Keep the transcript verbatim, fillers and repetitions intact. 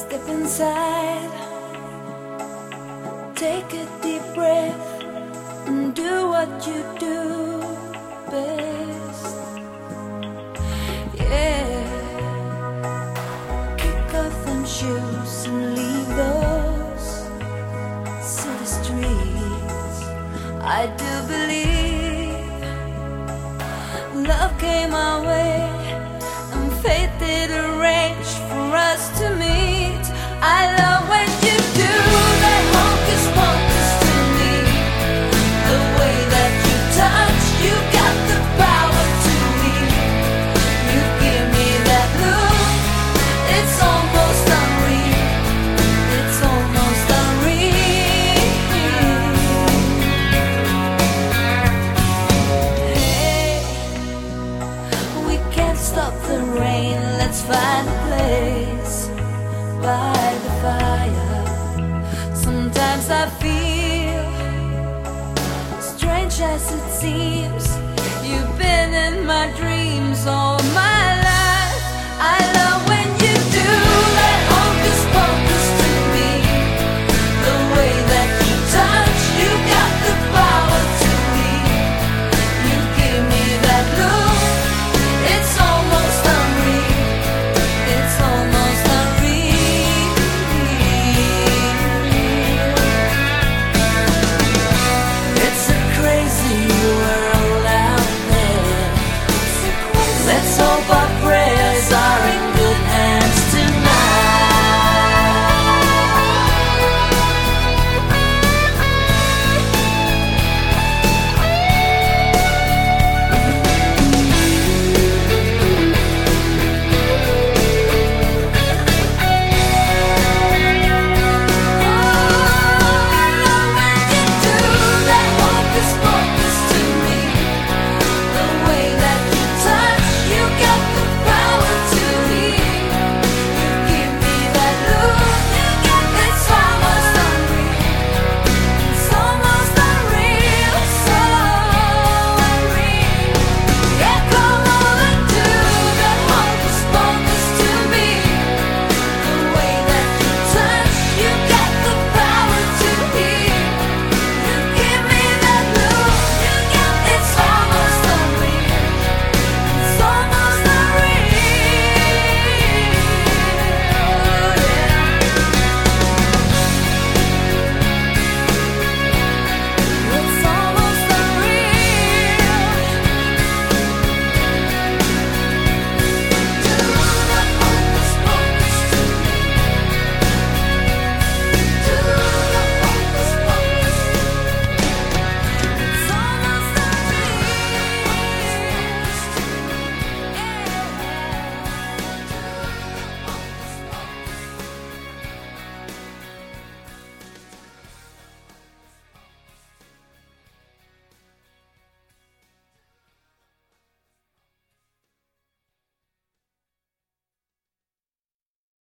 Step inside, take a deep breath, and do what you do best. Yeah, kick off them shoes and leave those city streets. I do believe love came our way, and fate did arrange for us to meet. I love when you do that hocus pocus to me, the way that you touch, you got the power to me. You give me that look, it's almost unreal, it's almost unreal. Hey, we can't stop the rain, let's find a place by the fire. Sometimes I feel, strange as it seems, you've been in my dreams.